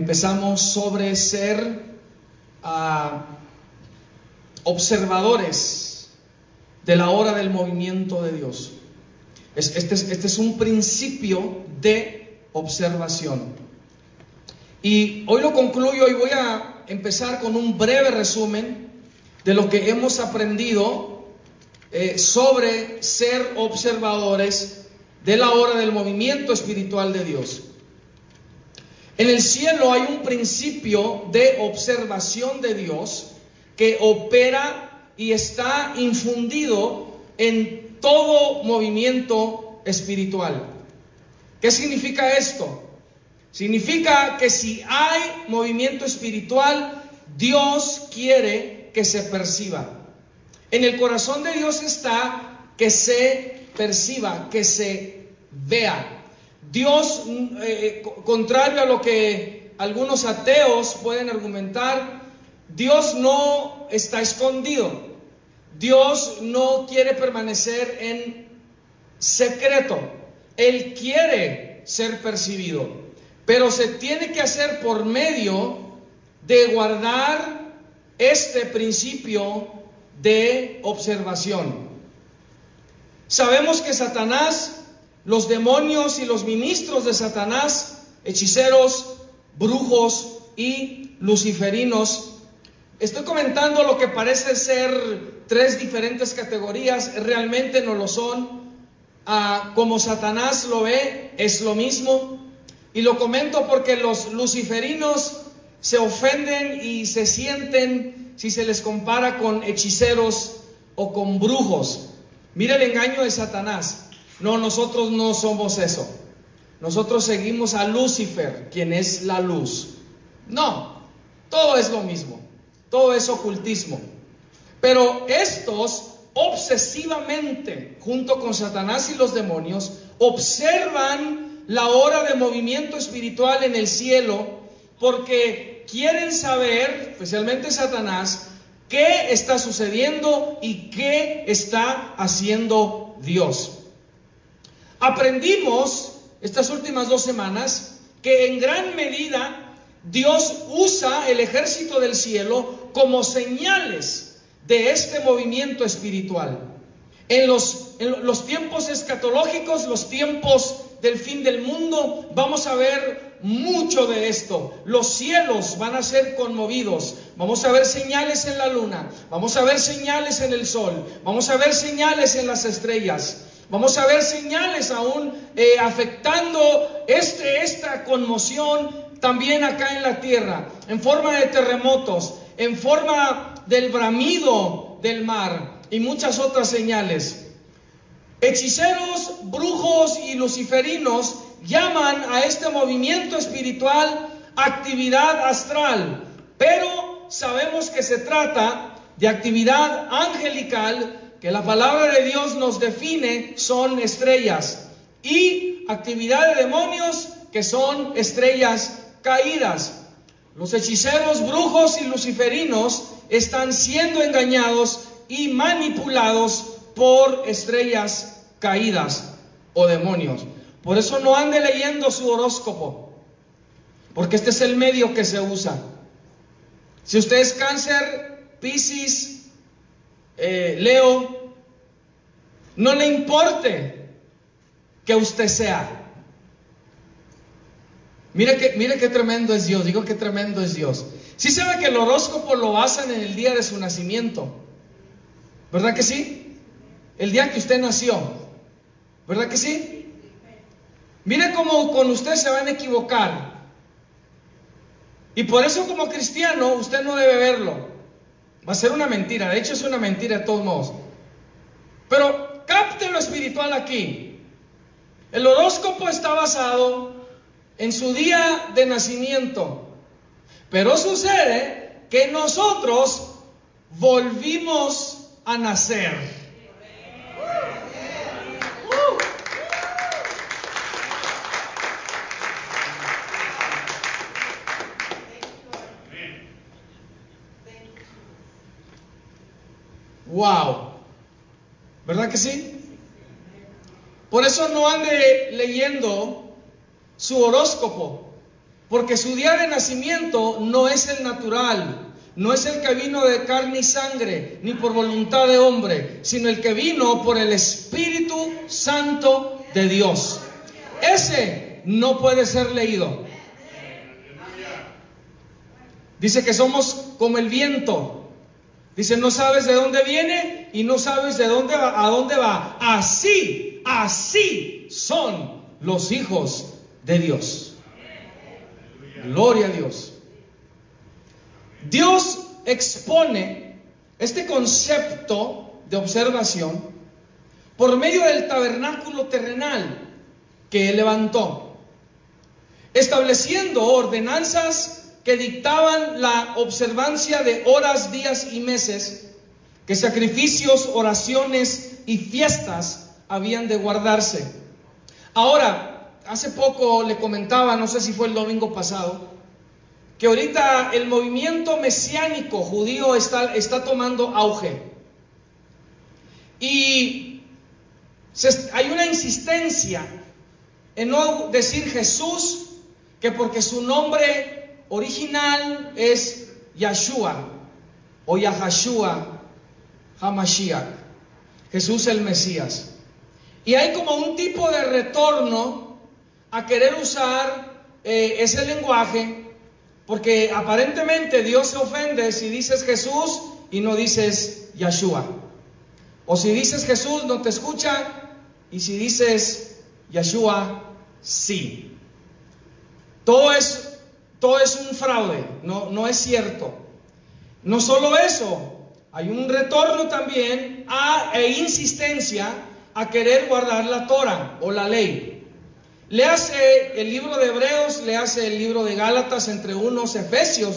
empezamos sobre ser observadores de la hora del movimiento de Dios. Este es un principio de observación. Y hoy lo concluyo y voy a empezar con un breve resumen de lo que hemos aprendido sobre ser observadores de la hora del movimiento espiritual de Dios. En el cielo hay un principio de observación de Dios que opera y está infundido en todo movimiento espiritual. ¿Qué significa esto? Significa que si hay movimiento espiritual, Dios quiere que se perciba. En el corazón de Dios está que se perciba, que se vea. Dios, contrario a lo que algunos ateos pueden argumentar, Dios no está escondido. Dios no quiere permanecer en secreto. Él quiere ser percibido, pero se tiene que hacer por medio de guardar este principio de observación. Sabemos que Satanás, los demonios y los ministros de Satanás, hechiceros, brujos y luciferinos, estoy comentando lo que parece ser tres diferentes categorías, realmente no lo son. Como Satanás lo ve, es lo mismo. Y lo comento porque los luciferinos se ofenden y se sienten si se les compara con hechiceros o con brujos. Mira el engaño de Satanás. No, nosotros no somos eso. Nosotros seguimos a Lucifer, quien es la luz. No, todo es lo mismo. Todo es ocultismo. Pero estos obsesivamente, junto con Satanás y los demonios, observan la hora de movimiento espiritual en el cielo porque quieren saber, especialmente Satanás, qué está sucediendo y qué está haciendo Dios. Aprendimos estas últimas 2 semanas que en gran medida Dios usa el ejército del cielo como señales de este movimiento espiritual. En los tiempos escatológicos, los tiempos del fin del mundo, vamos a ver mucho de esto. Los cielos van a ser conmovidos. Vamos a ver señales en la luna, vamos a ver señales en el sol, vamos a ver señales en las estrellas. Vamos a ver señales aún afectando esta conmoción también acá en la tierra, en forma de terremotos, en forma del bramido del mar y muchas otras señales. Hechiceros, brujos y luciferinos llaman a este movimiento espiritual actividad astral, pero sabemos que se trata de actividad angelical, que la palabra de Dios nos define son estrellas, y actividad de demonios, que son estrellas caídas. Los hechiceros, brujos y luciferinos están siendo engañados y manipulados por estrellas caídas o demonios. Por eso no ande leyendo su horóscopo, porque este es el medio que se usa. Si usted es Cáncer, Piscis, Leo, no le importe que usted sea. Mire qué tremendo es Dios. Digo, qué tremendo es Dios. Sí sabe que el horóscopo lo basan en el día de su nacimiento, ¿verdad que sí? El día que usted nació, ¿verdad que sí? Mire cómo con usted se van a equivocar. Y por eso, como cristiano, usted no debe verlo. Va a ser una mentira. De hecho, es una mentira de todos modos. Pero capte lo espiritual aquí. El horóscopo está basado en su día de nacimiento. Pero sucede que nosotros volvimos a nacer. Wow. ¿Verdad que sí? Por eso no ande leyendo su horóscopo. porque su día de nacimiento no es el natural, no es el que vino de carne y sangre, ni por voluntad de hombre, sino el que vino por el Espíritu Santo de Dios. Ese no puede ser leído. Dice que somos como el viento. Dice, no sabes de dónde viene y no sabes de dónde va, a dónde va. Así son los hijos de Dios. Gloria a Dios. Dios expone este concepto de observación por medio del tabernáculo terrenal que Él levantó, estableciendo ordenanzas que dictaban la observancia de horas, días y meses, que sacrificios, oraciones y fiestas habían de guardarse. Ahora, hace poco le comentaba, no sé si fue el domingo pasado, que ahorita el movimiento mesiánico judío está tomando auge. Y hay una insistencia en no decir Jesús, que porque su nombre original es Yahshua o Yahashua HaMashiach, Jesús el Mesías. Y hay como un tipo de retorno a querer usar ese lenguaje, porque aparentemente Dios se ofende si dices Jesús y no dices Yahshua. O si dices Jesús no te escucha, y si dices Yahshua, sí. Todo es un fraude, no es cierto. No solo eso, hay un retorno también e insistencia a querer guardar la Torah o la ley. Le hace el libro de Hebreos, le hace el libro de Gálatas, entre unos Efesios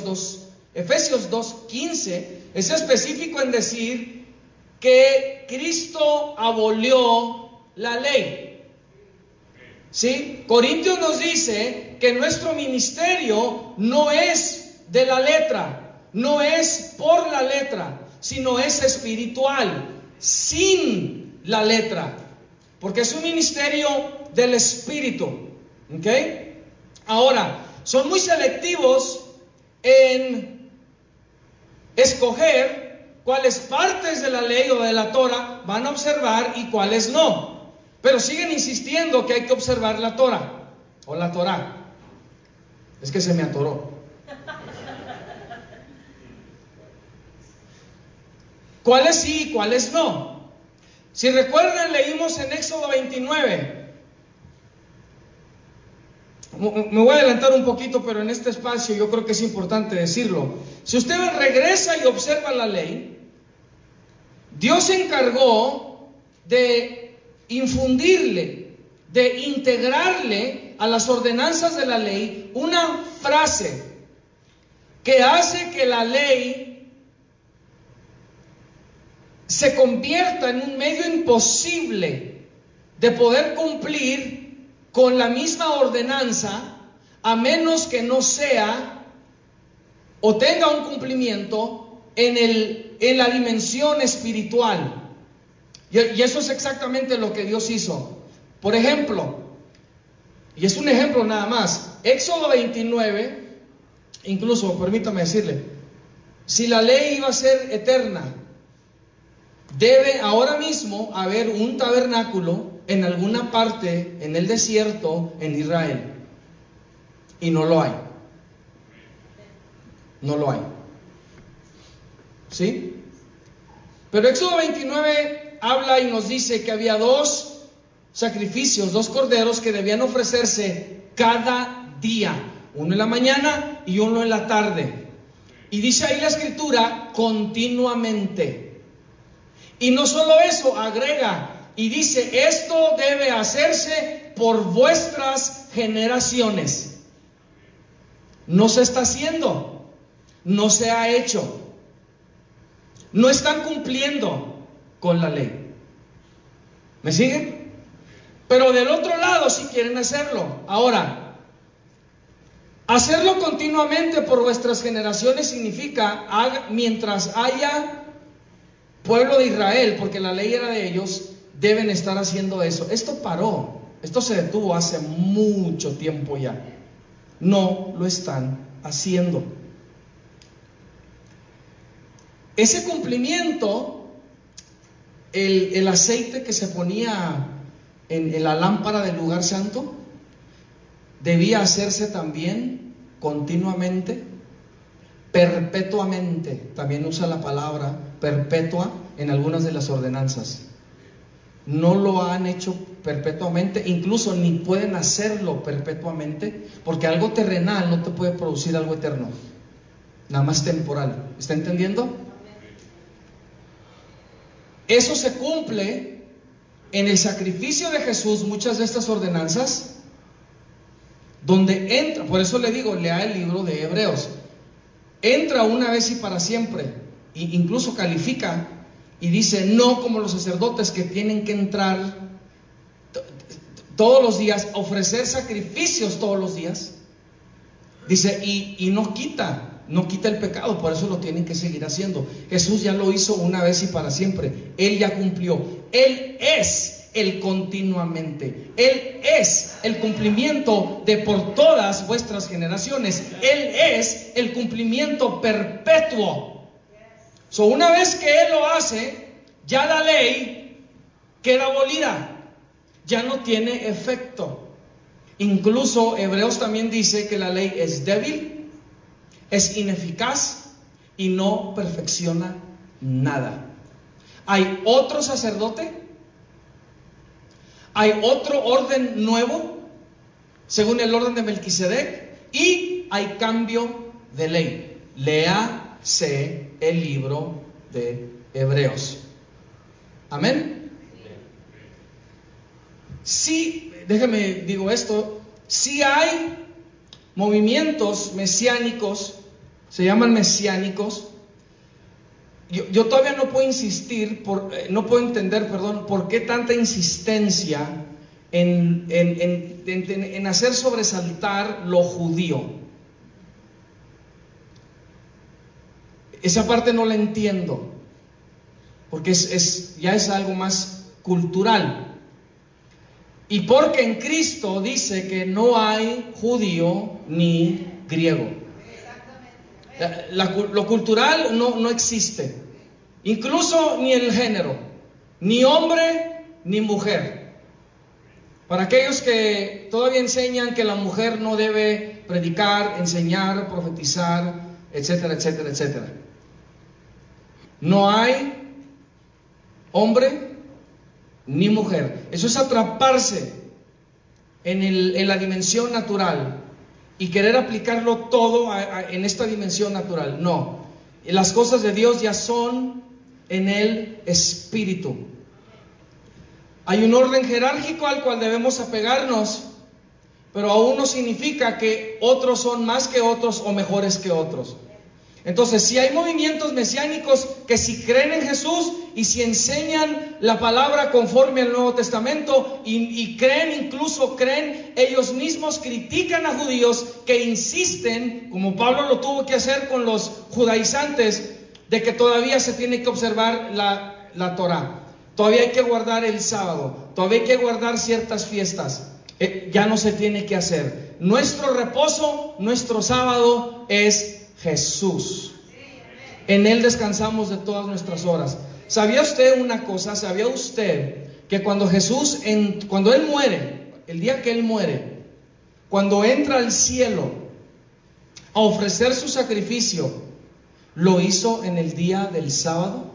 2:15, es específico en decir que Cristo abolió la ley. ¿Sí? Corintios nos dice que nuestro ministerio no es de la letra, no es por la letra, sino es espiritual, sin la letra, porque es un ministerio del Espíritu. ¿Ok? Ahora, son muy selectivos en escoger cuáles partes de la ley o de la Torah van a observar y cuáles no. Pero siguen insistiendo que hay que observar la Torah o la Torah. Es que se me atoró. ¿Cuáles sí y cuáles no? Si recuerdan, leímos en Éxodo 29. Me voy a adelantar un poquito, pero en este espacio yo creo que es importante decirlo. Si usted regresa y observa la ley, Dios se encargó de infundirle, de integrarle a las ordenanzas de la ley una frase que hace que la ley se convierta en un medio imposible de poder cumplir con la misma ordenanza, a menos que no sea o tenga un cumplimiento en la dimensión espiritual. Y eso es exactamente lo que Dios hizo. Por ejemplo, y es un ejemplo nada más, Éxodo 29, incluso, permítame decirle, si la ley iba a ser eterna, debe ahora mismo haber un tabernáculo en alguna parte en el desierto en Israel. Y no lo hay. No lo hay. ¿Sí? Pero Éxodo 29 habla y nos dice que había dos sacrificios, dos corderos que debían ofrecerse cada día, uno en la mañana y uno en la tarde. Y dice ahí la escritura, continuamente. Y no solo eso, agrega y dice, esto debe hacerse por vuestras generaciones. No se está haciendo, no se ha hecho, no están cumpliendo con la ley. ¿Me siguen? Pero del otro lado sí quieren hacerlo. Ahora, hacerlo continuamente por vuestras generaciones significa, mientras haya pueblo de Israel, porque la ley era de ellos, deben estar haciendo eso. Esto paró, esto se detuvo hace mucho tiempo ya. no lo están haciendo. Ese cumplimiento, el aceite que se ponía en la lámpara del lugar santo, debía hacerse también continuamente, perpetuamente. También usa la palabra perpetua en algunas de las ordenanzas. No lo han hecho perpetuamente, incluso ni pueden hacerlo perpetuamente, porque algo terrenal no te puede producir algo eterno, nada más temporal. ¿Está entendiendo? Eso se cumple en el sacrificio de Jesús, muchas de estas ordenanzas, donde entra, por eso le digo, lea el libro de Hebreos, entra una vez y para siempre, e incluso califica y dice, no como los sacerdotes que tienen que entrar todos los días, ofrecer sacrificios todos los días, dice, y no quita el pecado, por eso lo tienen que seguir haciendo. Jesús ya lo hizo una vez y para siempre, Él ya cumplió, Él es el continuamente, Él es el cumplimiento de por todas vuestras generaciones, Él es el cumplimiento perpetuo. Una vez que Él lo hace, ya la ley queda abolida, ya no tiene efecto. Incluso Hebreos también dice que la ley es débil, es ineficaz y no perfecciona nada. Hay otro sacerdote, hay otro orden nuevo, según el orden de Melquisedec, y hay cambio de ley. Léase el libro de Hebreos. Amén. Sí, déjeme digo esto, sí hay movimientos mesiánicos, se llaman mesiánicos. Yo todavía no puedo entender, por qué tanta insistencia en hacer sobresaltar lo judío. Esa parte no la entiendo, porque ya es algo más cultural. Y porque en Cristo dice que no hay judío ni griego. Lo cultural no existe, incluso ni el género, ni hombre ni mujer. Para aquellos que todavía enseñan que la mujer no debe predicar, enseñar, profetizar, etcétera, etcétera, etcétera. No hay hombre ni mujer. Eso es atraparse en la dimensión natural y querer aplicarlo todo en esta dimensión natural. No, las cosas de Dios ya son en el Espíritu. Hay un orden jerárquico al cual debemos apegarnos, pero aún no significa que otros son más que otros o mejores que otros. Entonces, si hay movimientos mesiánicos que si creen en Jesús y si enseñan la palabra conforme al Nuevo Testamento y creen, ellos mismos critican a judíos que insisten, como Pablo lo tuvo que hacer con los judaizantes, de que todavía se tiene que observar la Torá, todavía hay que guardar el sábado, todavía hay que guardar ciertas fiestas. Ya no se tiene que hacer. Nuestro reposo, nuestro sábado es Jesús. En Él descansamos de todas nuestras horas. ¿Sabía usted una cosa? ¿Sabía usted que cuando Él muere, el día que Él muere, cuando entra al cielo a ofrecer su sacrificio, lo hizo en el día del sábado?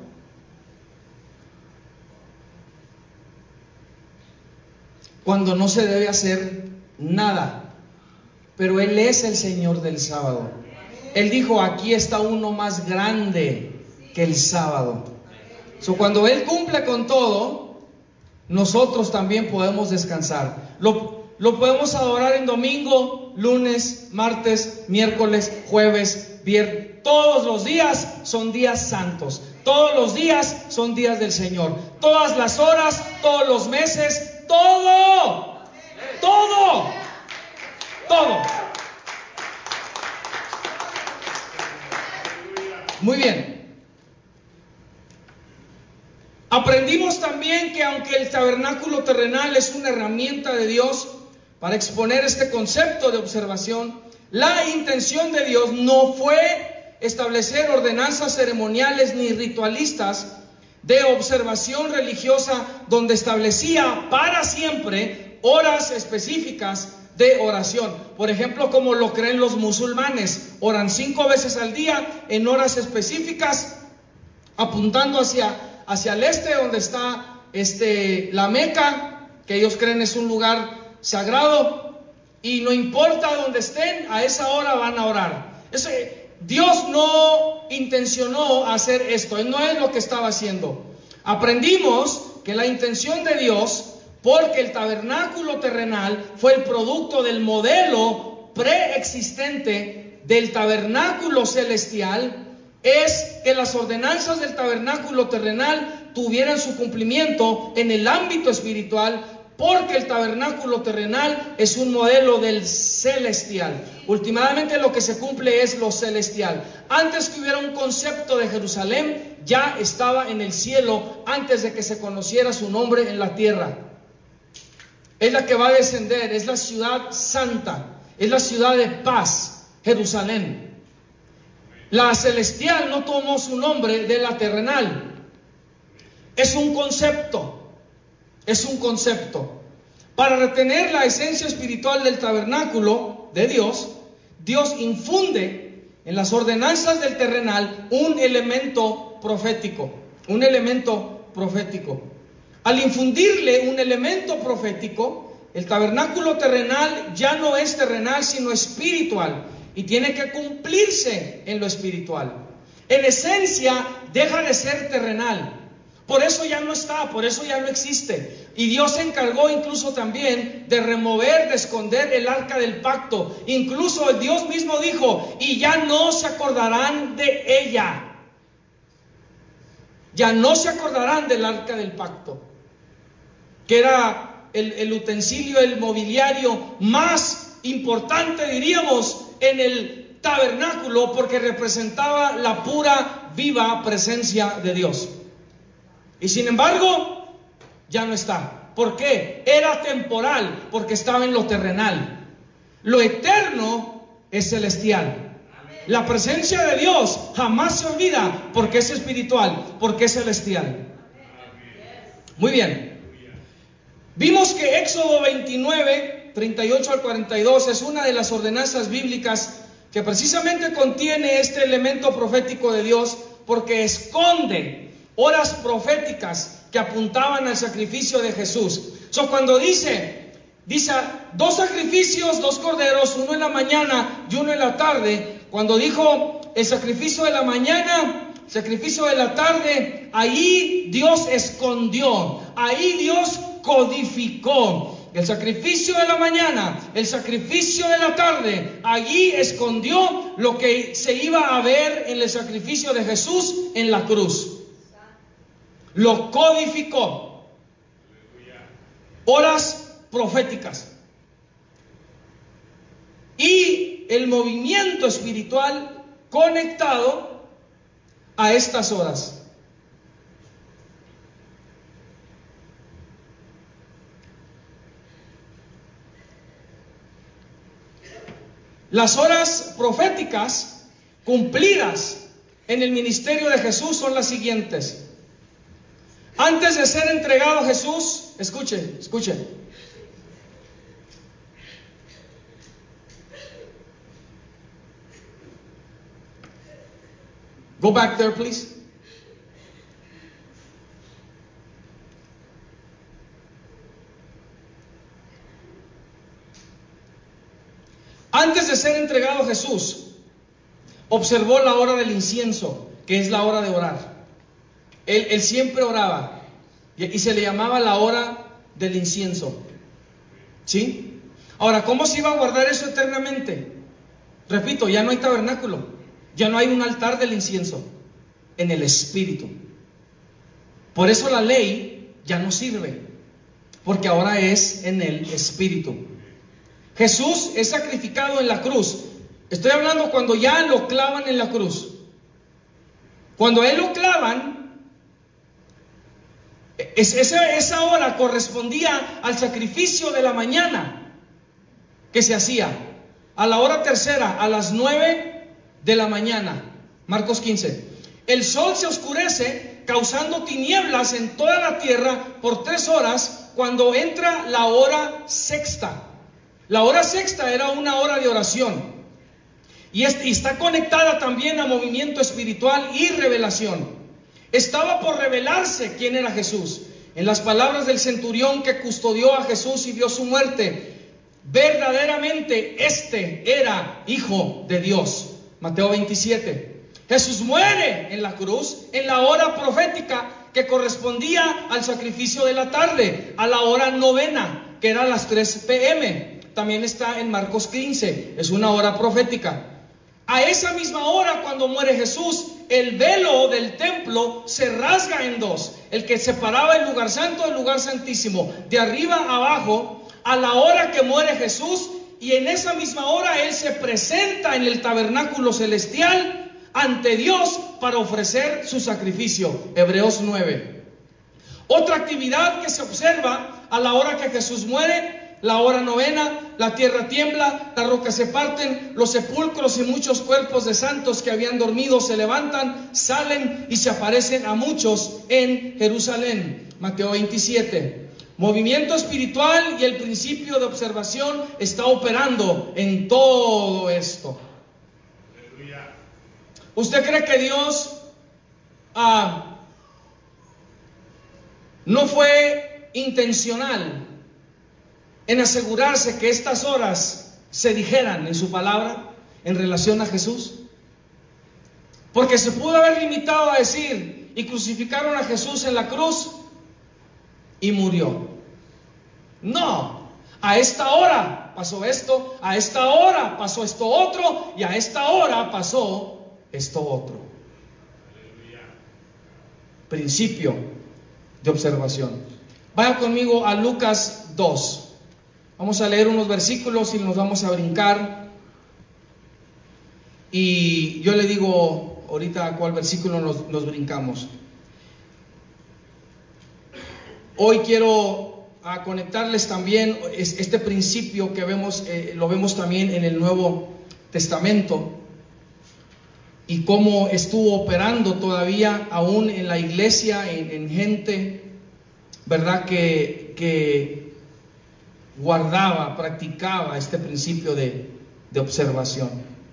Cuando no se debe hacer nada, pero Él es el Señor del sábado. Él dijo, aquí está uno más grande que el sábado. Cuando Él cumple con todo, nosotros también podemos descansar. Lo podemos adorar en domingo, lunes, martes, miércoles, jueves, viernes. Todos los días son días santos. Todos los días son días del Señor. Todas las horas, todos los meses, todo. Muy bien. Aprendimos también que aunque el tabernáculo terrenal es una herramienta de Dios para exponer este concepto de observación, La intención de Dios no fue establecer ordenanzas ceremoniales ni ritualistas de observación religiosa donde establecía para siempre horas específicas de oración. Por ejemplo, como lo creen los musulmanes, oran 5 veces al día en horas específicas, apuntando hacia el este, donde está la Meca, que ellos creen es un lugar sagrado, y no importa dónde estén, a esa hora van a orar. Dios no intencionó hacer esto, no es lo que estaba haciendo. Aprendimos que la intención de Dios, porque el tabernáculo terrenal fue el producto del modelo preexistente del tabernáculo celestial, es que las ordenanzas del tabernáculo terrenal tuvieran su cumplimiento en el ámbito espiritual, porque el tabernáculo terrenal es un modelo del celestial. Últimamente lo que se cumple es lo celestial. Antes que hubiera un concepto de Jerusalén, ya estaba en el cielo antes de que se conociera su nombre en la tierra. Es la que va a descender, es la ciudad santa, es la ciudad de paz, Jerusalén. La celestial no tomó su nombre de la terrenal. Es un concepto. Es un concepto. Para retener la esencia espiritual del tabernáculo de Dios, Dios infunde en las ordenanzas del terrenal un elemento profético. Un elemento profético. Al infundirle un elemento profético, el tabernáculo terrenal ya no es terrenal, sino espiritual, y tiene que cumplirse en lo espiritual. En esencia, deja de ser terrenal. Por eso ya no está, por eso ya no existe. Y Dios se encargó incluso también de remover, de esconder el arca del pacto. Incluso Dios mismo dijo, y ya no se acordarán de ella. Ya no se acordarán del arca del pacto, que era el utensilio, el mobiliario más importante, diríamos, en el tabernáculo, porque representaba la pura, viva presencia de Dios. Y sin embargo, ya no está. ¿Por qué? Era temporal, porque estaba en lo terrenal. Lo eterno es celestial. La presencia de Dios jamás se olvida, porque es espiritual, porque es celestial. Muy bien. Vimos que Éxodo 29, 38 al 42 es una de las ordenanzas bíblicas que precisamente contiene este elemento profético de Dios, porque esconde horas proféticas que apuntaban al sacrificio de Jesús. Cuando dice 2 sacrificios, 2 corderos, uno en la mañana y uno en la tarde, cuando dijo el sacrificio de la mañana, sacrificio de la tarde, ahí Dios escondió, ahí Dios codificó. El sacrificio de la mañana, el sacrificio de la tarde, allí escondió lo que se iba a ver en el sacrificio de Jesús en la cruz. Lo codificó. Horas proféticas. Y el movimiento espiritual conectado a estas horas. Las horas proféticas cumplidas en el ministerio de Jesús son las siguientes. Antes de ser entregado Jesús, escuchen. Go back there, please. Antes de ser entregado Jesús, observó la hora del incienso, que es la hora de orar. Él siempre oraba y se le llamaba la hora del incienso. ¿Sí? Ahora, ¿cómo se iba a guardar eso eternamente? Repito, ya no hay tabernáculo, ya no hay un altar del incienso, en el Espíritu. Por eso la ley ya no sirve, porque ahora es en el Espíritu. Jesús es sacrificado en la cruz. Estoy hablando cuando ya lo clavan en la cruz. Cuando a él lo clavan, esa hora correspondía al sacrificio de la mañana que se hacía. a la hora tercera, a las 9 de la mañana. Marcos 15. El sol se oscurece, causando tinieblas en toda la tierra por 3 horas, cuando entra la hora sexta. La hora sexta era una hora de oración. Y está conectada también a movimiento espiritual y revelación. Estaba por revelarse quién era Jesús. En las palabras del centurión que custodió a Jesús y vio su muerte, verdaderamente este era Hijo de Dios. Mateo 27. Jesús muere en la cruz en la hora profética que correspondía al sacrificio de la tarde, a la hora novena, que era a las 3 p.m. También está en Marcos 15, es una hora profética. A esa misma hora, cuando muere Jesús, el velo del templo se rasga en dos, el que separaba el lugar santo del lugar santísimo, de arriba a abajo, a la hora que muere Jesús, y en esa misma hora Él se presenta en el tabernáculo celestial ante Dios para ofrecer su sacrificio. Hebreos 9. Otra actividad que se observa a la hora que Jesús muere, la hora novena, la tierra tiembla, las rocas se parten, los sepulcros y muchos cuerpos de santos que habían dormido se levantan, salen y se aparecen a muchos en Jerusalén. Mateo 27. Movimiento espiritual y el principio de observación está operando en todo esto. ¿Usted cree que Dios no fue intencional en asegurarse que estas horas se dijeran en su palabra en relación a Jesús? Porque se pudo haber limitado a decir: y crucificaron a Jesús en la cruz y murió. No, a esta hora pasó esto, a esta hora pasó esto otro, y a esta hora pasó esto otro. Principio de observación. Vaya conmigo a Lucas 2. Vamos a leer unos versículos y nos vamos a brincar. Y yo le digo ahorita a cuál versículo nos brincamos. Hoy quiero conectarles también este principio que vemos, lo vemos también en el Nuevo Testamento, y cómo estuvo operando todavía aún en la iglesia, en gente, ¿verdad?, que guardaba, practicaba este principio de observación.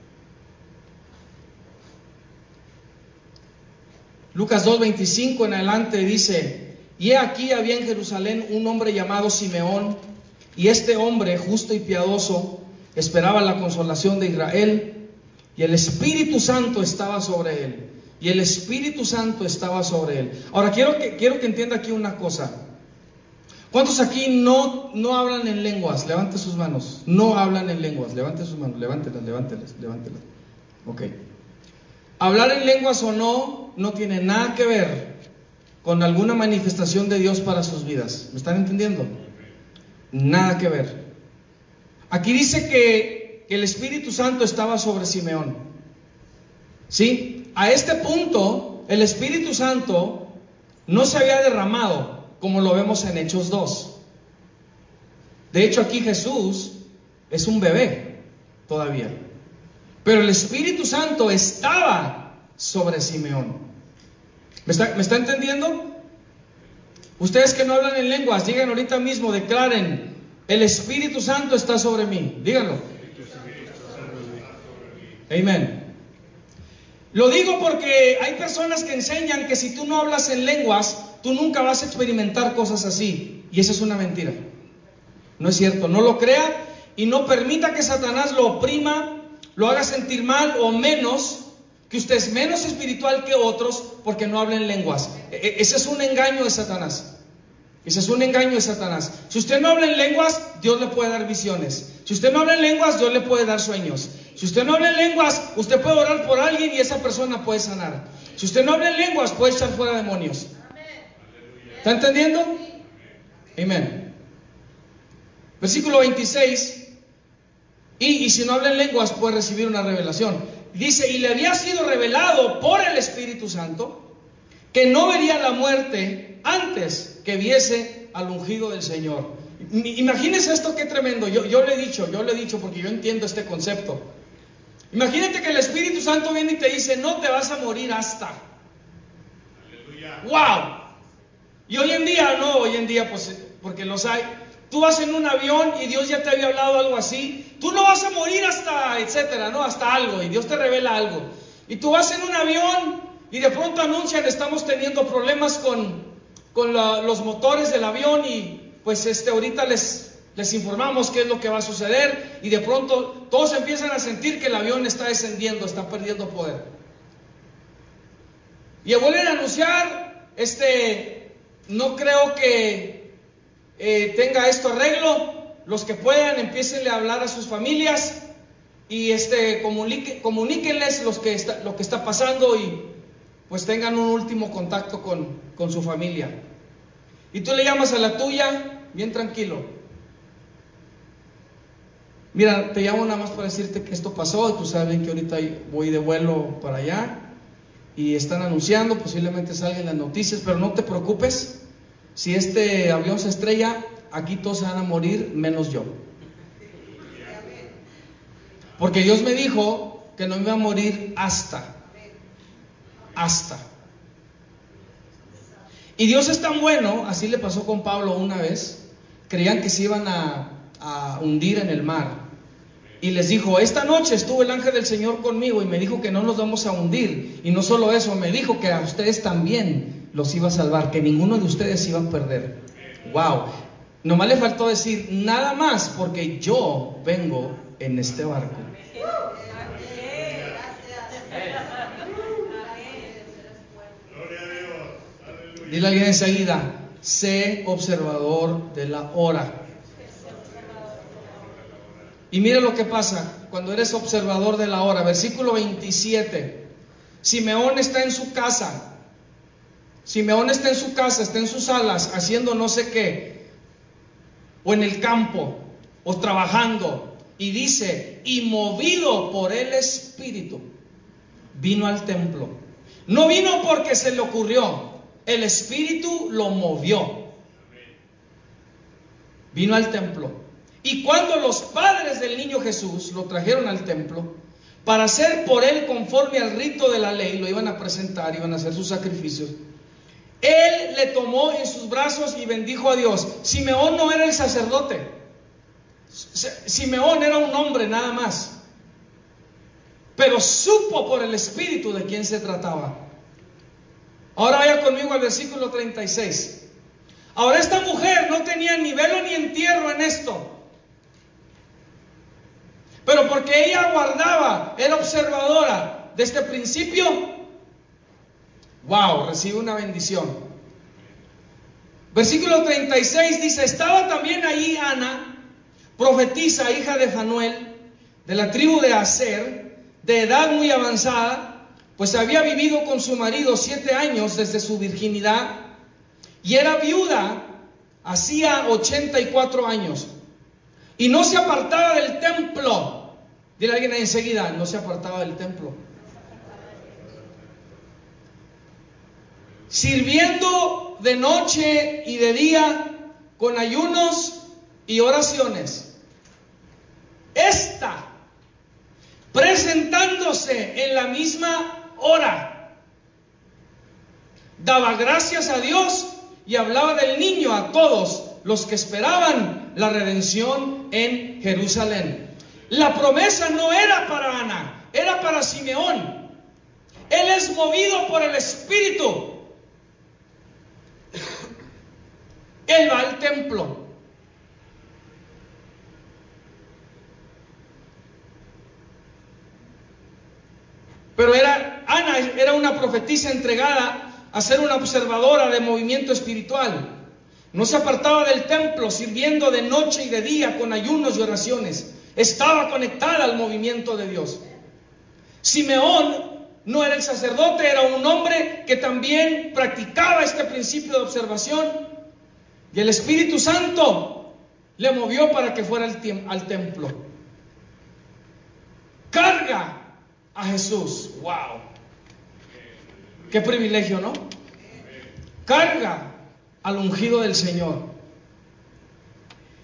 Lucas 2:25 en adelante dice: y he aquí había en Jerusalén un hombre llamado Simeón, y este hombre, justo y piadoso, esperaba la consolación de Israel, y el Espíritu Santo estaba sobre él. Y el Espíritu Santo estaba sobre él. Ahora quiero que entienda aquí una cosa. ¿Cuántos aquí no hablan en lenguas? Levanten sus manos. No hablan en lenguas. Levanten sus manos. Levántelas. Ok. Hablar en lenguas o no tiene nada que ver con alguna manifestación de Dios para sus vidas. ¿Me están entendiendo? Nada que ver. Aquí dice que el Espíritu Santo estaba sobre Simeón. ¿Sí? A este punto, el Espíritu Santo no se había derramado, como lo vemos en Hechos 2. De hecho, aquí Jesús es un bebé todavía. Pero el Espíritu Santo estaba sobre Simeón. ¿Me está entendiendo? Ustedes que no hablan en lenguas, digan ahorita mismo, declaren: el Espíritu Santo está sobre mí. Díganlo. Amén. Lo digo porque hay personas que enseñan que si tú no hablas en lenguas, tú nunca vas a experimentar cosas así. Y esa es una mentira. No es cierto. No lo crea y no permita que Satanás lo oprima, lo haga sentir mal o menos, que usted es menos espiritual que otros porque no habla en lenguas. Ese es un engaño de Satanás. Ese es un engaño de Satanás. Si usted no habla en lenguas, Dios le puede dar visiones. Si usted no habla en lenguas, Dios le puede dar sueños. Si usted no habla en lenguas, usted puede orar por alguien y esa persona puede sanar. Si usted no habla en lenguas, puede echar fuera demonios. ¿Está entendiendo? Amén. Versículo 26. Y si no habla en lenguas, puede recibir una revelación. Dice: y le había sido revelado por el Espíritu Santo que no vería la muerte antes que viese al ungido del Señor. Imagínense esto, qué tremendo. Yo le he dicho porque yo entiendo este concepto. Imagínate que el Espíritu Santo viene y te dice, no te vas a morir hasta. Aleluya. ¡Wow! Y hoy en día pues, porque los hay, tú vas en un avión y Dios ya te había hablado algo así, tú no vas a morir hasta, etcétera, ¿no? Hasta algo, y Dios te revela algo. Y tú vas en un avión y de pronto anuncian, estamos teniendo problemas con los motores del avión y pues ahorita les informamos qué es lo que va a suceder, y de pronto todos empiezan a sentir que el avión está descendiendo, está perdiendo poder. Y vuelven a anunciar, no creo que tenga esto arreglo. Los que puedan, empiecen a hablar a sus familias y comuníquenles lo que está pasando, y pues tengan un último contacto con su familia. Y tú le llamas a la tuya, bien tranquilo. Mira, te llamo nada más para decirte que esto pasó, y tú sabes que ahorita voy de vuelo para allá y están anunciando, posiblemente salgan las noticias, pero no te preocupes. Si este avión se estrella, aquí todos se van a morir, menos yo. Porque Dios me dijo que no me iba a morir hasta. Y Dios es tan bueno, así le pasó con Pablo una vez. Creían que se iban a hundir en el mar. Y les dijo, esta noche estuvo el ángel del Señor conmigo y me dijo que no nos vamos a hundir. Y no solo eso, me dijo que a ustedes también los iba a salvar, que ninguno de ustedes iba a perder. ¡Wow! Nomás le faltó decir, nada más, porque yo vengo en este barco. Dile a alguien enseguida, sé observador de la hora. Y mira lo que pasa cuando eres observador de la hora. Versículo 27. Simeón está en su casa. Está en sus alas, haciendo no sé qué, o en el campo, o trabajando. Y dice, y movido por el Espíritu, vino al templo. No vino porque se le ocurrió, el Espíritu lo movió. Vino al templo. Y cuando los padres del niño Jesús lo trajeron al templo para hacer por él conforme al rito de la ley, lo iban a presentar, iban a hacer sus sacrificios, él le tomó en sus brazos y bendijo a Dios. Simeón no era el sacerdote, Simeón era un hombre nada más, pero supo por el Espíritu de quién se trataba. Ahora vaya conmigo al versículo 36. Ahora esta mujer no tenía ni velo ni entierro en esto, pero porque ella aguardaba, era observadora de este principio, wow, recibe una bendición. Versículo 36 dice, estaba también allí Ana, profetisa, hija de Fanuel, de la tribu de Aser, de edad muy avanzada, pues había vivido con su marido 7 años desde su virginidad, y era viuda hacía 84 años, y no se apartaba del templo. Dile a alguien ahí enseguida, no se apartaba del templo. Sirviendo de noche y de día con ayunos y oraciones. Esta, presentándose en la misma hora, daba gracias a Dios y hablaba del niño a todos los que esperaban la redención en Jerusalén. La promesa no era para Ana, era para Simeón. Él es movido por el Espíritu. Él va al templo. Pero Ana era una profetisa entregada a ser una observadora de movimiento espiritual. No se apartaba del templo, sirviendo de noche y de día con ayunos y oraciones. Estaba conectada al movimiento de Dios. Simeón no era el sacerdote, era un hombre que también practicaba este principio de observación, y el Espíritu Santo le movió para que fuera al templo. Carga a Jesús. ¡Wow! ¡Qué privilegio!, ¿no? Carga al ungido del Señor.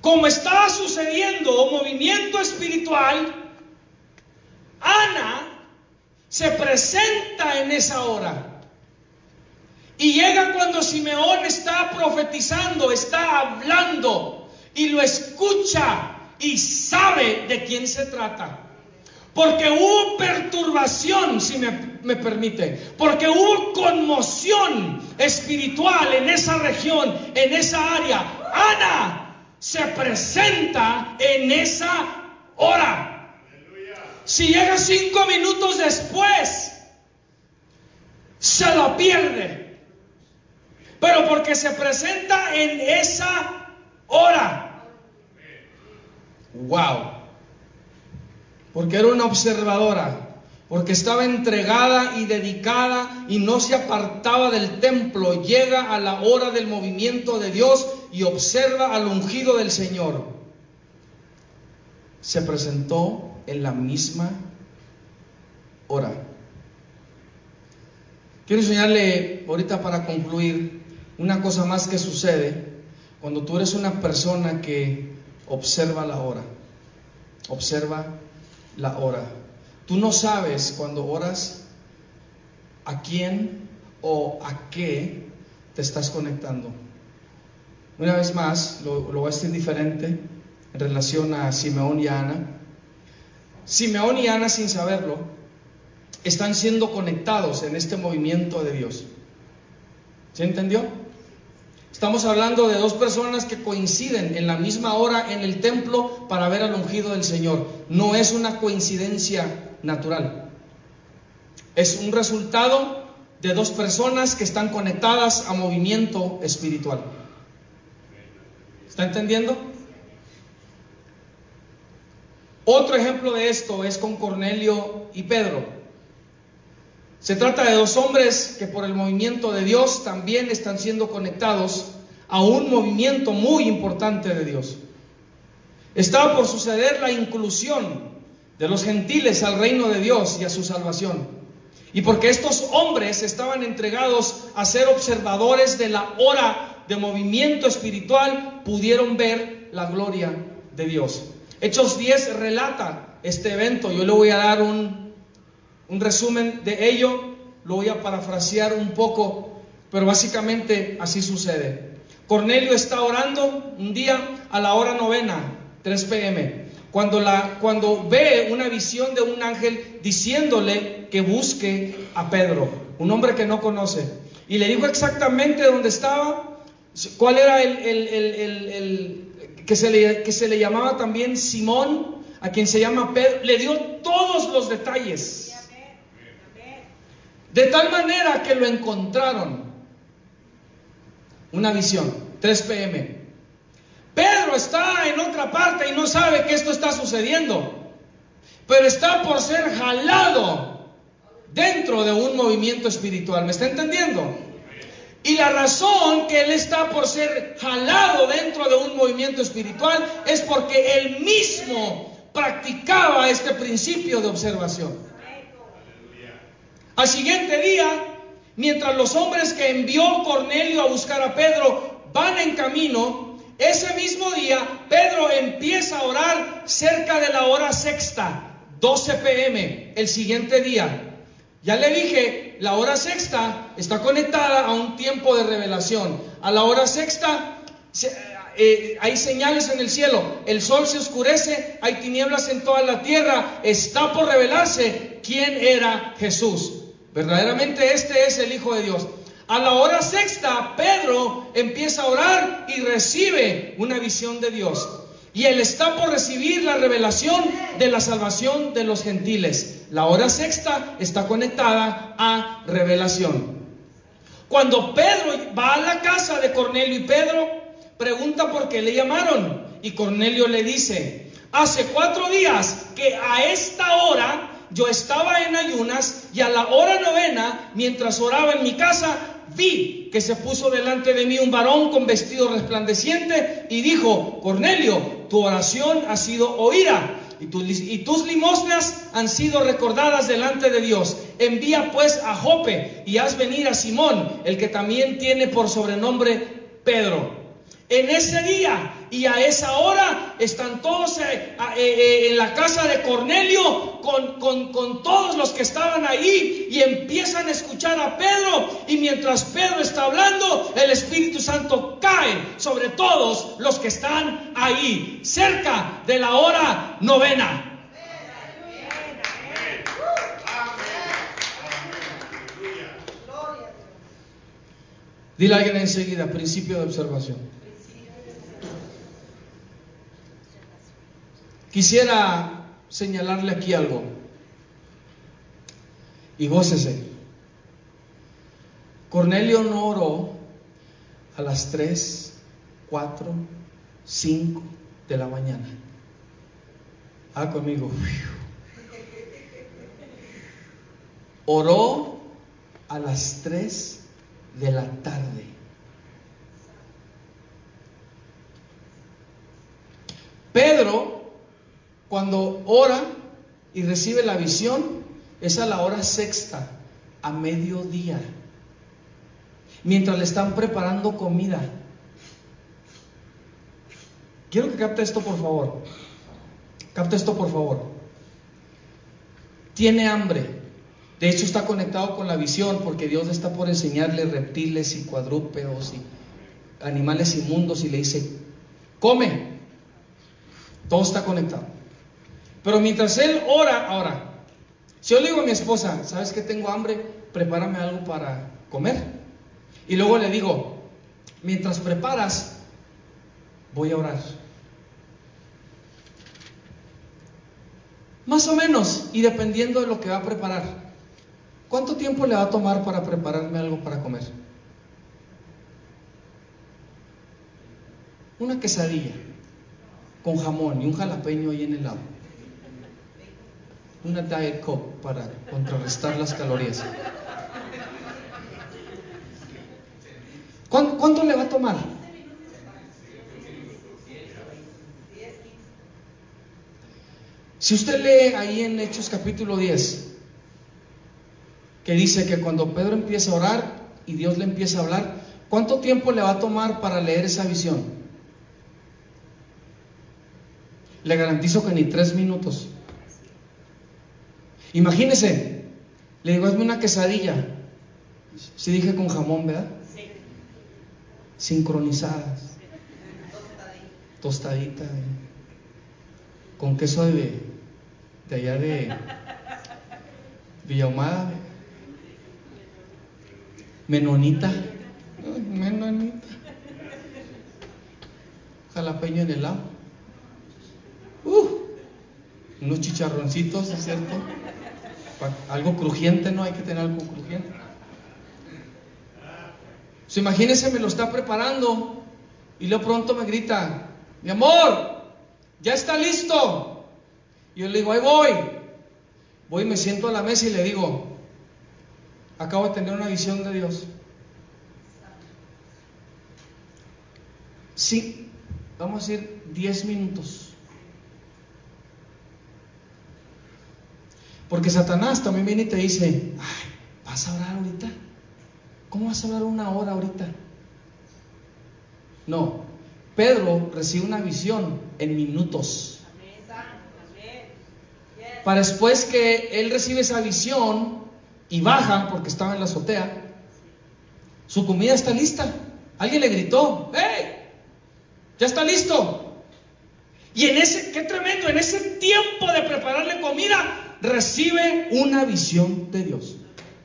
como estaba sucediendo movimiento espiritual, Ana se presenta en esa hora. Y llega cuando Simeón está profetizando, está hablando, y lo escucha y sabe de quién se trata. Porque hubo perturbación, si me permite, porque hubo conmoción espiritual en esa región, en esa área. Ana se presenta en esa hora. Si llega 5 minutos después, se lo pierde. Pero porque se presenta en esa hora. Wow. Porque era una observadora, porque estaba entregada y dedicada y no se apartaba del templo. Llega a la hora del movimiento de Dios y observa al ungido del Señor. Se presentó en la misma hora. Quiero enseñarle ahorita para concluir una cosa más que sucede cuando tú eres una persona que observa la hora. Observa la hora. Tú no sabes cuando oras a quién o a qué te estás conectando. Una vez más, lo voy a decir diferente en relación a Simeón y Ana. Simeón y Ana, sin saberlo, están siendo conectados en este movimiento de Dios. ¿Se entendió? Estamos hablando de 2 personas que coinciden en la misma hora en el templo para ver al ungido del Señor. No es una coincidencia natural. Es un resultado de 2 personas que están conectadas a movimiento espiritual. ¿Está entendiendo? Otro ejemplo de esto es con Cornelio y Pedro. Se trata de 2 hombres que por el movimiento de Dios también están siendo conectados a un movimiento muy importante de Dios. Estaba por suceder la inclusión de los gentiles al reino de Dios y a su salvación. Y porque estos hombres estaban entregados a ser observadores de la hora de movimiento espiritual, pudieron ver la gloria de Dios. Hechos 10 relata este evento. Yo le voy a dar un resumen de ello, lo voy a parafrasear un poco, pero básicamente así sucede. Cornelio está orando un día a la hora 9, 3 p.m., cuando ve una visión de un ángel diciéndole que busque a Pedro, un hombre que no conoce, y le dijo exactamente dónde estaba, cuál era el que se le llamaba también Simón, a quien se llama Pedro, le dio todos los detalles. De tal manera que lo encontraron. Una visión, 3 p.m. Pedro está en otra parte y no sabe que esto está sucediendo, pero está por ser jalado dentro de un movimiento espiritual. ¿Me está entendiendo? Y la razón que él está por ser jalado dentro de un movimiento espiritual es porque él mismo practicaba este principio de observación. Al siguiente día, mientras los hombres que envió Cornelio a buscar a Pedro van en camino, ese mismo día Pedro empieza a orar cerca de la hora 6, 12 p.m. el siguiente día. Ya le dije, la hora 6 está conectada a un tiempo de revelación. A la hora 6 hay señales en el cielo, el sol se oscurece, hay tinieblas en toda la tierra, está por revelarse quién era Jesús. Verdaderamente este es el Hijo de Dios. A la hora 6, Pedro empieza a orar y recibe una visión de Dios. Y él está por recibir la revelación de la salvación de los gentiles. La hora 6 está conectada a revelación. Cuando Pedro va a la casa de Cornelio y Pedro pregunta por qué le llamaron. Y Cornelio le dice: hace 4 días que a esta hora yo estaba en ayunas, y a la hora 9, mientras oraba en mi casa, vi que se puso delante de mí un varón con vestido resplandeciente y dijo: Cornelio, tu oración ha sido oída y tus limosnas han sido recordadas delante de Dios. Envía pues a Jope y haz venir a Simón, el que también tiene por sobrenombre Pedro. en ese día y a esa hora están todos en la casa de Cornelio con todos los que estaban ahí, y empiezan a escuchar a Pedro, y mientras Pedro está hablando, el Espíritu Santo cae sobre todos los que están ahí, cerca de la hora novena. Dile a alguien enseguida: principio de observación. Quisiera señalarle aquí algo, y gócese. Cornelio no oró a las 3, 4, 5 de la mañana. Conmigo. Oró a las 3 de la tarde. Pedro, cuando ora y recibe la visión, es a la hora sexta, a mediodía, mientras le están preparando comida. Quiero que capte esto, por favor. Capte esto, por favor. Tiene hambre. De hecho, está conectado con la visión, porque Dios está por enseñarle reptiles y cuadrúpedos y animales inmundos, y le dice: come. Todo está conectado. Pero mientras él ora, ahora, si yo le digo a mi esposa: ¿sabes qué? Tengo hambre, prepárame algo para comer. Y luego le digo: mientras preparas, voy a orar. Más o menos, y dependiendo de lo que va a preparar, ¿cuánto tiempo le va a tomar para prepararme algo para comer? Una quesadilla con jamón y un jalapeño ahí en el lado. Una Diet Coke para contrarrestar las calorías. ¿Cuánto le va a tomar? Si usted lee ahí en Hechos capítulo 10, que dice que cuando Pedro empieza a orar y Dios le empieza a hablar, ¿cuánto tiempo le va a tomar para leer esa visión? Le garantizo que ni 3 minutos. Imagínese, le digo: hazme una quesadilla. Sí dije con jamón, ¿verdad? Sí. Sincronizadas. Tostadita. Con queso de allá de Villahumada. Menonita. Menonita. Jalapeño en el lado. Unos chicharroncitos, ¿es cierto? Algo crujiente, ¿no? Hay que tener algo crujiente. So, imagínense, me lo está preparando y luego pronto me grita: mi amor, ya está listo. Y yo le digo: ahí voy. Voy y me siento a la mesa y le digo: acabo de tener una visión de Dios. Sí, vamos a decir 10 minutos. Porque Satanás también viene y te dice: ay, ¿vas a orar ahorita? ¿Cómo vas a orar 1 hora ahorita? No, Pedro recibe una visión en minutos. Para después que él recibe esa visión y baja, porque estaba en la azotea, su comida está lista. Alguien le gritó: ¡hey! ¡Ya está listo! Y qué tremendo, en ese tiempo de prepararle comida, recibe una visión de Dios.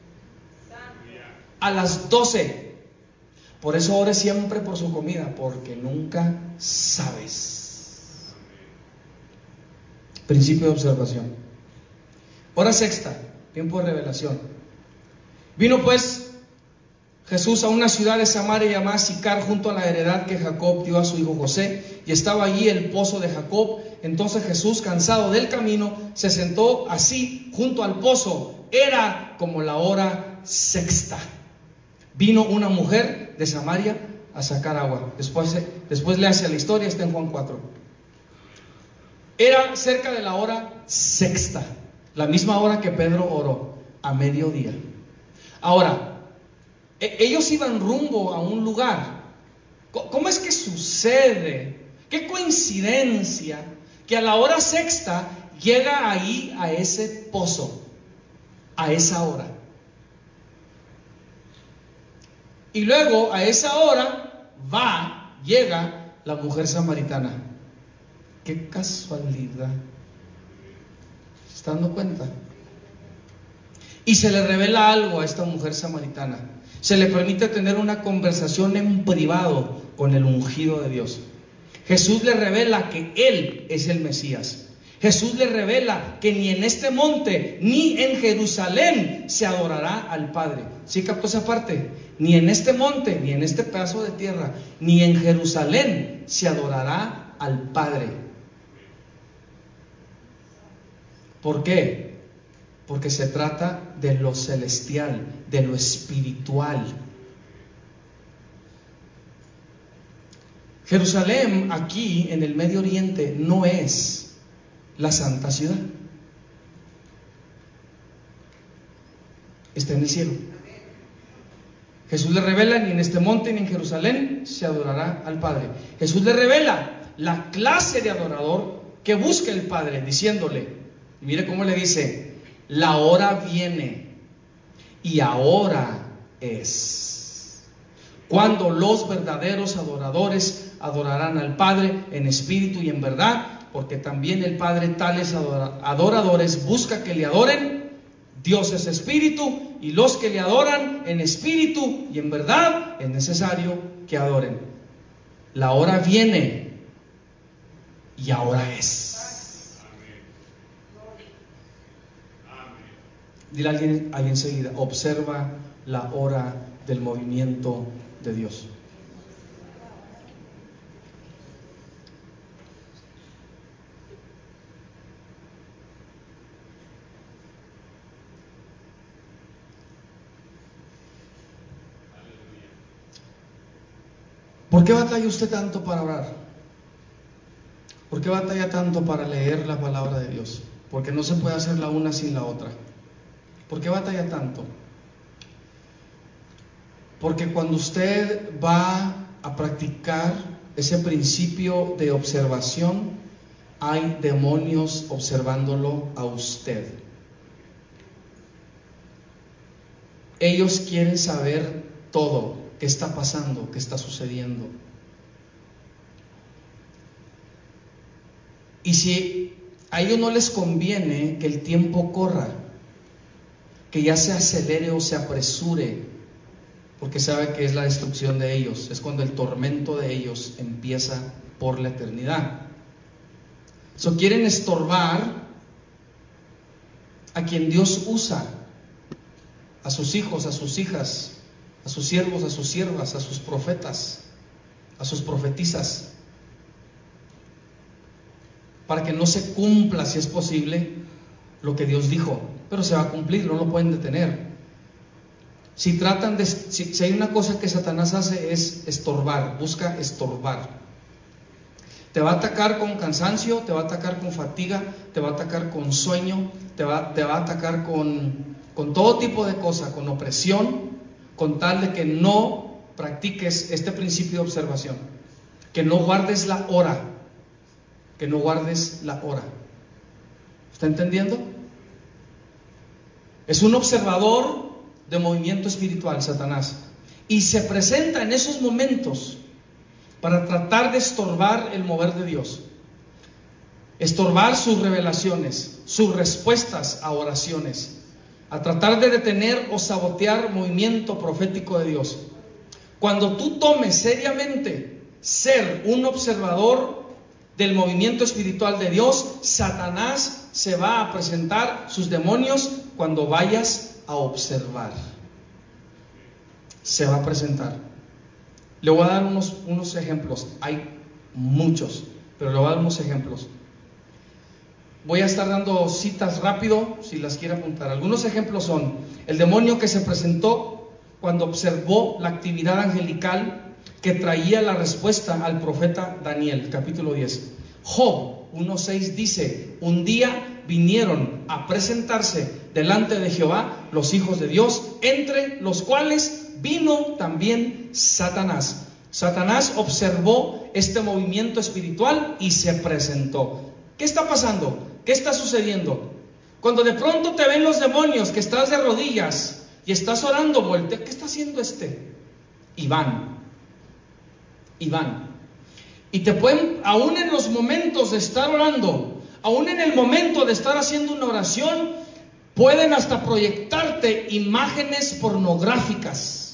A las 12. Por eso ore siempre por su comida, porque nunca sabes. Principio de observación. Hora sexta, tiempo de revelación. Vino pues Jesús a una ciudad de Samaria llamada Sicar, junto a la heredad que Jacob dio a su hijo José, y estaba allí el pozo de Jacob. Entonces Jesús, cansado del camino, se sentó así junto al pozo. Era como la hora sexta. Vino una mujer de Samaria a sacar agua. Después le hace la historia, está en Juan 4. Era cerca de la hora sexta, la misma hora que Pedro oró, a mediodía. Ahora, ellos iban rumbo a un lugar ¿Cómo es que sucede? ¿Qué coincidencia que a la hora sexta llega ahí a ese pozo, a esa hora? Y luego a esa hora llega la mujer samaritana. ¡Qué casualidad! ¿Se está dando cuenta? Y se le revela algo a esta mujer samaritana. Se le permite tener una conversación en privado con el ungido de Dios. Jesús le revela que Él es el Mesías. Jesús le revela que ni en este monte ni en Jerusalén se adorará al Padre. ¿Sí captó esa parte? Ni en este monte, ni en este pedazo de tierra, ni en Jerusalén se adorará al Padre. ¿Por qué? Porque se trata de lo celestial, de lo espiritual. Jerusalén, aquí en el Medio Oriente, no es la santa ciudad. Está en el cielo. Jesús le revela: ni en este monte ni en Jerusalén se adorará al Padre. Jesús le revela la clase de adorador que busca el Padre, diciéndole, mire cómo le dice: la hora viene y ahora es, cuando los verdaderos adoradores adorarán al Padre en espíritu y en verdad, porque también el Padre tales adoradores busca que le adoren. Dios es espíritu, y los que le adoran en espíritu y en verdad es necesario que adoren. La hora viene y ahora es. Dile a alguien ahí enseguida: observa la hora del movimiento de Dios. ¿Por qué batalla usted tanto para orar? ¿Por qué batalla tanto para leer la palabra de Dios? Porque no se puede hacer la una sin la otra. ¿Por qué batalla tanto? Porque cuando usted va a practicar ese principio de observación, hay demonios observándolo a usted. Ellos quieren saber todo, qué está pasando, qué está sucediendo. Y si a ellos no les conviene que el tiempo corra, que ya se acelere o se apresure, porque sabe que es la destrucción de ellos, es cuando el tormento de ellos empieza por la eternidad. Quieren estorbar a quien Dios usa, a sus hijos, a sus hijas, a sus siervos, a sus siervas, a sus profetas, a sus profetisas, para que no se cumpla, si es posible, lo que Dios dijo. Pero se va a cumplir, no lo pueden detener. Si hay una cosa que Satanás hace, es estorbar, busca estorbar. Te va a atacar con cansancio, te va a atacar con fatiga, te va a atacar con sueño, te va a atacar con todo tipo de cosas, con opresión, con tal de que no practiques este principio de observación, que no guardes la hora, que no guardes la hora. ¿Está entendiendo? Es un observador de movimiento espiritual, Satanás, y se presenta en esos momentos para tratar de estorbar el mover de Dios, estorbar sus revelaciones, sus respuestas a oraciones, a tratar de detener o sabotear movimiento profético de Dios. Cuando tú tomes seriamente ser un observador del movimiento espiritual de Dios, Satanás se va a presentar, sus demonios, cuando vayas a observar. Se va a presentar. Le voy a dar unos ejemplos. Hay muchos, pero le voy a dar unos ejemplos. Voy a estar dando citas rápido, si las quiere apuntar. Algunos ejemplos son: el demonio que se presentó cuando observó la actividad angelical que traía la respuesta al profeta Daniel, capítulo 10. Job 1:6 dice: un día vinieron a presentarse delante de Jehová los hijos de Dios, entre los cuales vino también Satanás. Satanás observó este movimiento espiritual y se presentó. ¿Qué está pasando? ¿Qué está sucediendo? Cuando de pronto te ven los demonios que estás de rodillas y estás orando, voltea. ¿Qué está haciendo este? Iván. Y te pueden, aún en los momentos de estar orando, aún en el momento de estar haciendo una oración, pueden hasta proyectarte imágenes pornográficas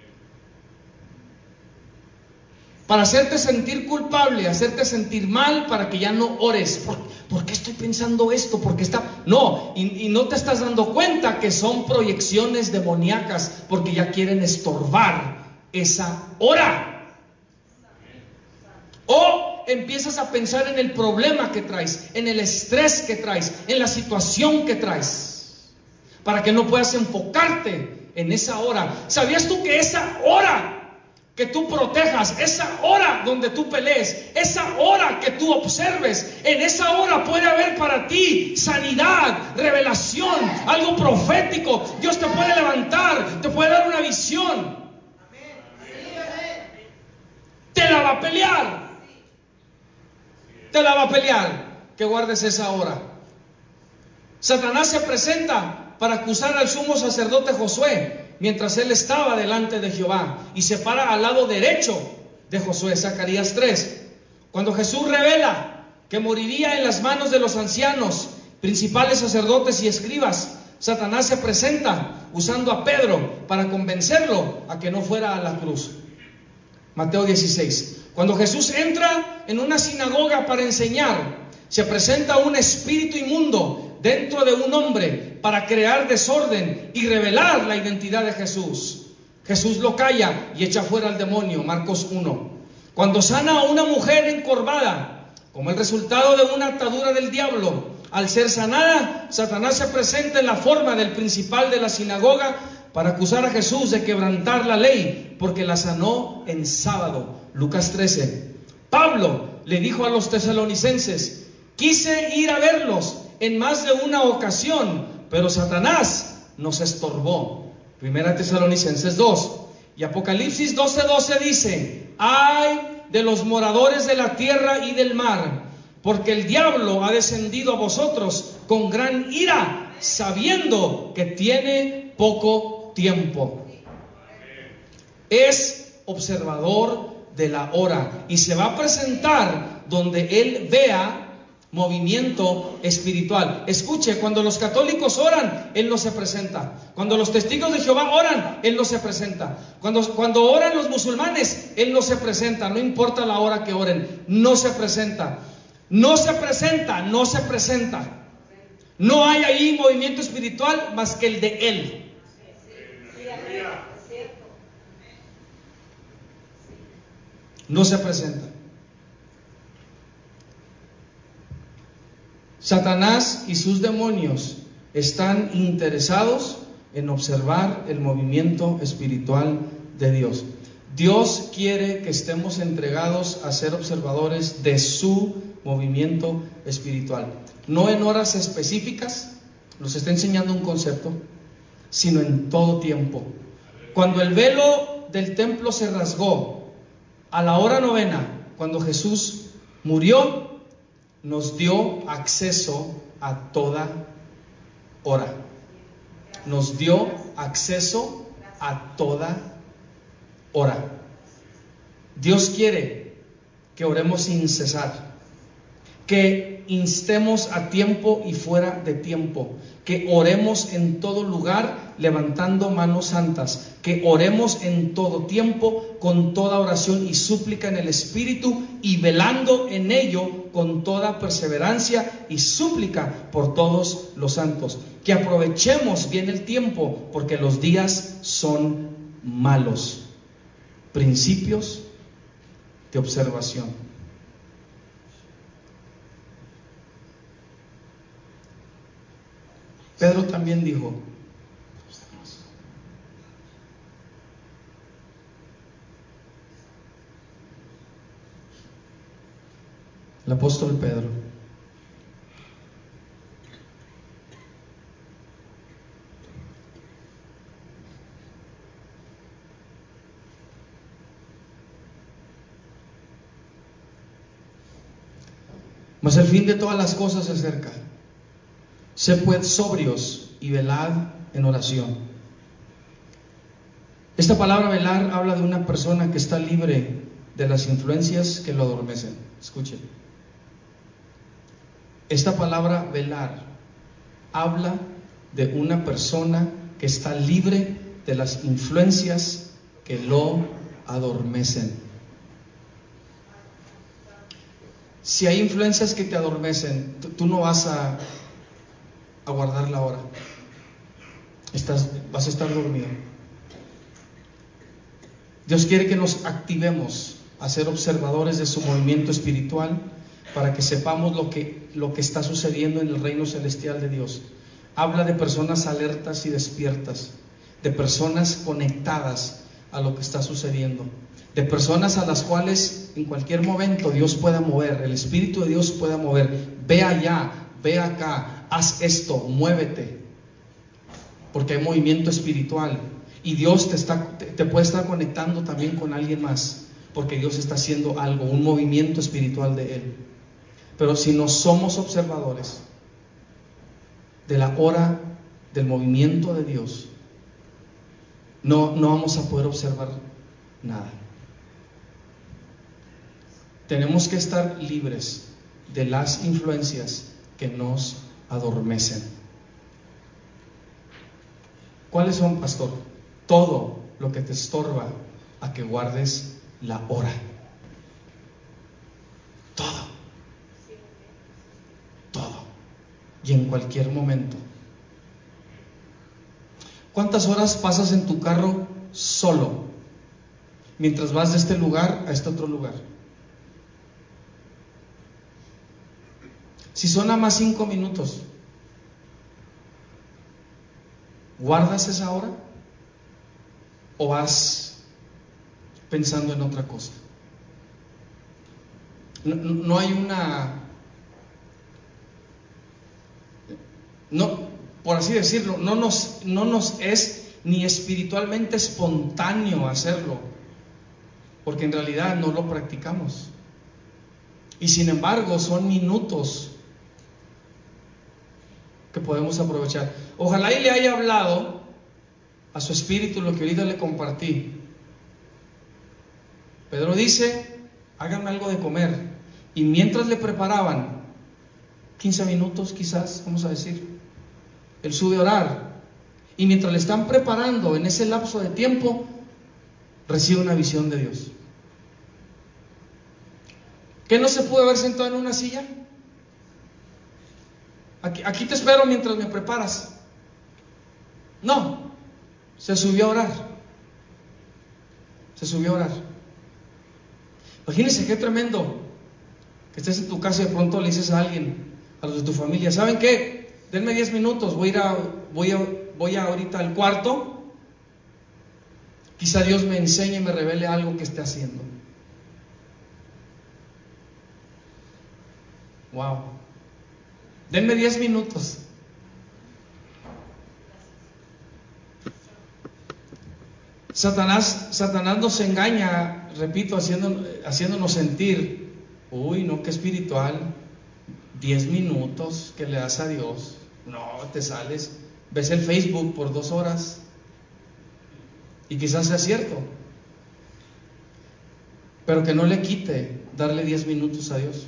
para hacerte sentir culpable, hacerte sentir mal, para que ya no ores. ¿Por qué estoy pensando esto? ¿Por qué está? No, y no te estás dando cuenta que son proyecciones demoníacas, porque ya quieren estorbar esa hora. O empiezas a pensar en el problema que traes, en el estrés que traes, en la situación que traes, para que no puedas enfocarte en esa hora. ¿Sabías tú que esa hora que tú protejas, esa hora donde tú pelees, esa hora que tú observes, en esa hora puede haber para ti sanidad, revelación, algo profético? Dios te puede levantar, te puede dar una visión. Te la va a pelear. Te la va a pelear, que guardes esa hora. Satanás se presenta para acusar al sumo sacerdote Josué mientras él estaba delante de Jehová, y se para al lado derecho de Josué. Zacarías 3. Cuando Jesús revela que moriría en las manos de los ancianos, principales sacerdotes y escribas, Satanás se presenta usando a Pedro para convencerlo a que no fuera a la cruz. Mateo 16. Cuando Jesús entra en una sinagoga para enseñar, se presenta un espíritu inmundo dentro de un hombre para crear desorden y revelar la identidad de Jesús. Jesús lo calla y echa fuera al demonio. Marcos 1. Cuando sana a una mujer encorvada, como el resultado de una atadura del diablo, al ser sanada, Satanás se presenta en la forma del principal de la sinagoga para acusar a Jesús de quebrantar la ley, porque la sanó en sábado. Lucas 13. Pablo le dijo a los tesalonicenses: quise ir a verlos en más de una ocasión, pero Satanás nos estorbó. Primera Tesalonicenses 2. Y Apocalipsis 12:12 dice: ay de los moradores de la tierra y del mar, porque el diablo ha descendido a vosotros con gran ira, sabiendo que tiene poco tiempo. Es observador de la hora y se va a presentar donde él vea movimiento espiritual. Escuche, cuando los católicos oran, él no se presenta. Cuando los testigos de Jehová oran, él no se presenta. Cuando oran los musulmanes, él no se presenta. No importa la hora que oren, no se presenta. No se presenta. No hay ahí movimiento espiritual más que el de él. No se presenta. Satanás y sus demonios están interesados en observar el movimiento espiritual de Dios. Dios quiere que estemos entregados a ser observadores de su movimiento espiritual. No en horas específicas, nos está enseñando un concepto, sino en todo tiempo. Cuando el velo del templo se rasgó a la hora novena, cuando Jesús murió, nos dio acceso a toda hora. Nos dio acceso a toda hora. Dios quiere que oremos sin cesar, que instemos a tiempo y fuera de tiempo, que oremos en todo lugar levantando manos santas, que oremos en todo tiempo con toda oración y súplica en el Espíritu, y velando en ello con toda perseverancia y súplica por todos los santos. Que aprovechemos bien el tiempo, porque los días son malos. Principios de observación. Pedro también dijo: el apóstol Pedro, el fin de todas las cosas se acerca. Sed pues sobrios y velad en oración. Esta palabra velar habla de una persona que está libre de las influencias que lo adormecen. Escuchen. Esta palabra velar habla de una persona que está libre de las influencias que lo adormecen. Si hay influencias que te adormecen, tú no vas a guardar la hora. Vas a estar dormido. Dios quiere que nos activemos a ser observadores de su movimiento espiritual para que sepamos lo que está sucediendo en el reino celestial de Dios. Habla de personas alertas y despiertas, de personas conectadas a lo que está sucediendo, de personas a las cuales en cualquier momento Dios pueda mover, el Espíritu de Dios pueda mover. Ve allá, ve acá, haz esto, muévete, porque hay movimiento espiritual y Dios te puede estar conectando también con alguien más, porque Dios está haciendo algo, un movimiento espiritual de Él. Pero si no somos observadores de la hora del movimiento de Dios, no vamos a poder observar nada. Tenemos que estar libres de las influencias que nos adormecen. ¿Cuáles son, pastor? Todo lo que te estorba a que guardes la hora. Todo. Y en cualquier momento. ¿Cuántas horas pasas en tu carro solo mientras vas de este lugar a este otro lugar? Si son nada más 5 minutos, ¿guardas esa hora? ¿O vas pensando en otra cosa? No hay por así decirlo, no nos es ni espiritualmente espontáneo hacerlo, porque en realidad no lo practicamos. Y sin embargo son minutos que podemos aprovechar. Ojalá y le haya hablado a su espíritu lo que ahorita le compartí. Pedro dice: háganme algo de comer. Y mientras le preparaban, 15 minutos quizás, vamos a decir, él sube a orar. Y mientras le están preparando, en ese lapso de tiempo, recibe una visión de Dios. ¿Qué no se pudo haber sentado en una silla? Aquí te espero mientras me preparas. No, se subió a orar. Se subió a orar. Imagínense qué tremendo que estés en tu casa y de pronto le dices a alguien, a los de tu familia: ¿saben qué? Denme 10 minutos, voy ahorita al cuarto. Quizá Dios me enseñe y me revele algo que esté haciendo. Wow. Denme 10 minutos. Satanás nos engaña, repito, haciéndonos sentir: uy, no, qué espiritual. 10 minutos que le das a Dios. No, te sales, ves el Facebook por 2 horas. Y quizás sea cierto, pero que no le quite darle 10 minutos a Dios.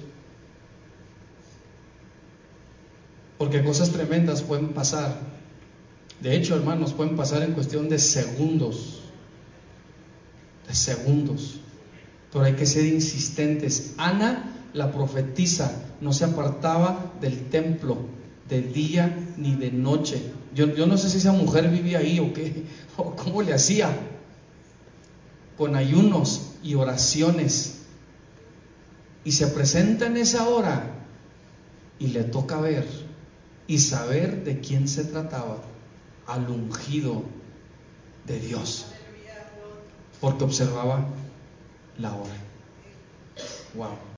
Porque cosas tremendas pueden pasar. De hecho, hermanos, pueden pasar en cuestión de segundos. Pero hay que ser insistentes. Ana, la profetisa, no se apartaba del templo de día ni de noche. Yo no sé si esa mujer vivía ahí o qué, o cómo le hacía, con ayunos y oraciones. Y se presenta en esa hora y le toca ver y saber de quién se trataba: al ungido de Dios, porque observaba la hora. Wow.